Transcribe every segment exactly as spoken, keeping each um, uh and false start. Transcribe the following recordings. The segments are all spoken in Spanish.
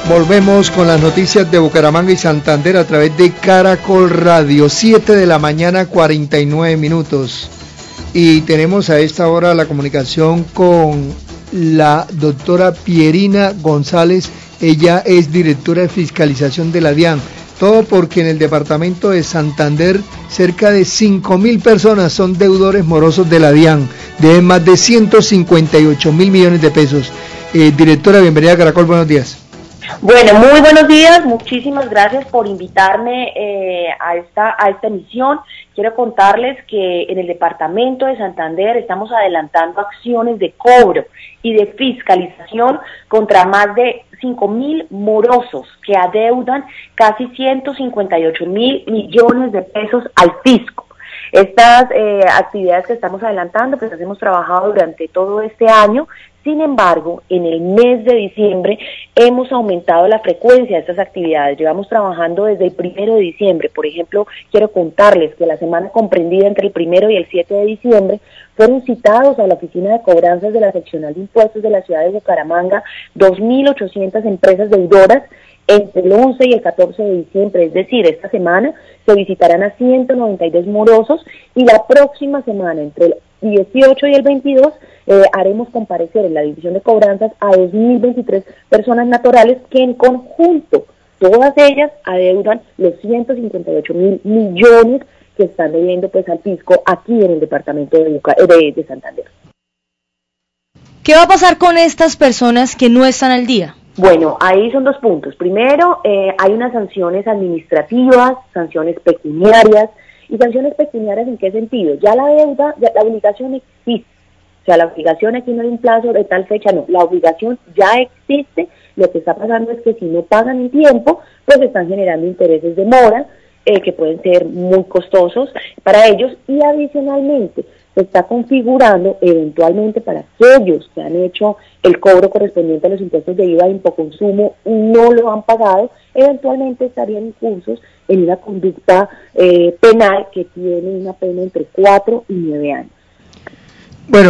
Volvemos con las noticias de Bucaramanga y Santander a través de Caracol Radio, siete de la mañana, cuarenta y nueve minutos. Y tenemos a esta hora la comunicación con la doctora Pierina González. Ella es directora de fiscalización de la DIAN. Todo porque en el departamento de Santander cerca de cinco mil personas son deudores morosos de la DIAN, de más de ciento cincuenta y ocho mil millones de pesos. Eh, directora, bienvenida a Caracol, buenos días. Bueno, muy buenos días, muchísimas gracias por invitarme eh, a esta a esta emisión. Quiero contarles que en el departamento de Santander estamos adelantando acciones de cobro y de fiscalización contra más de cinco mil morosos que adeudan casi ciento cincuenta y ocho mil millones de pesos al fisco. Estas eh, actividades que estamos adelantando, pues las hemos trabajado durante todo este año. Sin embargo, en el mes de diciembre hemos aumentado la frecuencia de estas actividades. Llevamos trabajando desde el primero de diciembre. Por ejemplo, quiero contarles que la semana comprendida entre el primero y el siete de diciembre fueron citados a la oficina de cobranzas de la seccional de impuestos de la ciudad de Bucaramanga dos mil ochocientas empresas deudoras. Entre el once y el catorce de diciembre, es decir, esta semana, se visitarán a ciento noventa y dos morosos y la próxima semana, entre el dieciocho y el veintidós, eh, haremos comparecer en la división de cobranzas a dos mil veintitrés personas naturales que en conjunto, todas ellas adeudan los ciento cincuenta y ocho mil millones que están debiendo pues al fisco aquí en el departamento de, Buca- de, de Santander. ¿Qué va a pasar con estas personas que no están al día? Bueno, ahí son dos puntos. Primero, eh, hay unas sanciones administrativas, sanciones pecuniarias. ¿Y sanciones pecuniarias en qué sentido? Ya la deuda, ya la obligación existe. O sea, la obligación aquí no hay un plazo de tal fecha, no. La obligación ya existe. Lo que está pasando es que si no pagan en tiempo, pues están generando intereses de mora, eh, que pueden ser muy costosos para ellos. Y adicionalmente, se está configurando eventualmente para aquellos que han hecho el cobro correspondiente a los impuestos de I V A de Impoconsumo y no lo han pagado, eventualmente estarían incursos en una conducta eh, penal que tiene una pena entre cuatro y nueve años. Bueno,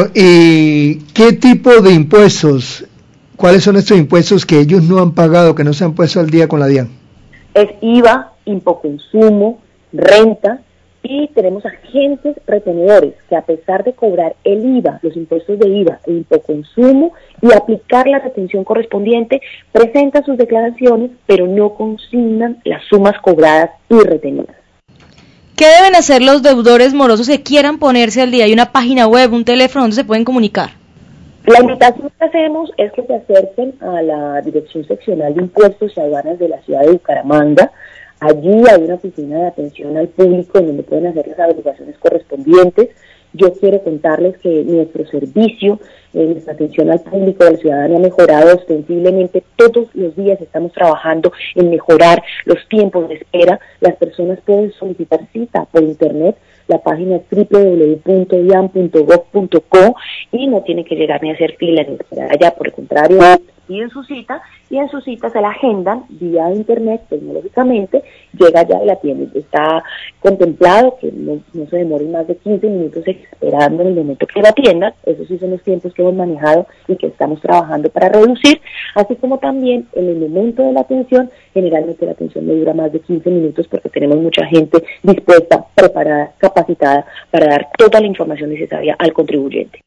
¿y qué tipo de impuestos? ¿Cuáles son estos impuestos que ellos no han pagado, que no se han puesto al día con la DIAN? Es I V A, Impoconsumo, renta. Y tenemos agentes retenedores que a pesar de cobrar el I V A, los impuestos de I V A e Impoconsumo y aplicar la retención correspondiente, presentan sus declaraciones, pero no consignan las sumas cobradas y retenidas. ¿Qué deben hacer los deudores morosos que quieran ponerse al día? ¿Hay una página web, un teléfono donde se pueden comunicar? La invitación que hacemos es que se acerquen a la Dirección Seccional de Impuestos y Aduanas de la ciudad de Bucaramanga. Allí hay una oficina de atención al público en donde pueden hacer las averiguaciones correspondientes. Yo quiero contarles que nuestro servicio, eh, nuestra atención al público de la ciudadanía ha mejorado ostensiblemente. Todos los días estamos trabajando en mejorar los tiempos de espera. Las personas pueden solicitar cita por internet. La página es doble u doble u doble u punto dian punto gov punto co y no tiene que llegar ni a hacer fila ni esperar allá. Por el contrario, piden su cita y en su cita se la agendan vía internet, tecnológicamente, llega ya y la tienen. Está contemplado que no, no se demoren más de quince minutos esperando en el momento que la atiendan. Esos sí son los tiempos que hemos manejado y que estamos trabajando para reducir, así como también en el momento de la atención, generalmente la atención no dura más de quince minutos porque tenemos mucha gente dispuesta, preparada, capacitada para dar toda la información necesaria al contribuyente.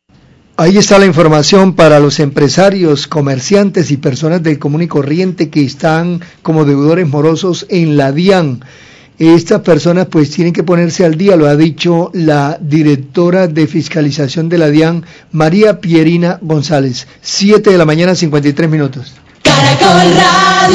Ahí está la información para los empresarios, comerciantes y personas del común y corriente que están como deudores morosos en la DIAN. Estas personas pues tienen que ponerse al día, lo ha dicho la directora de fiscalización de la DIAN, María Pierina González. siete de la mañana, cincuenta y tres minutos. Caracol Radio.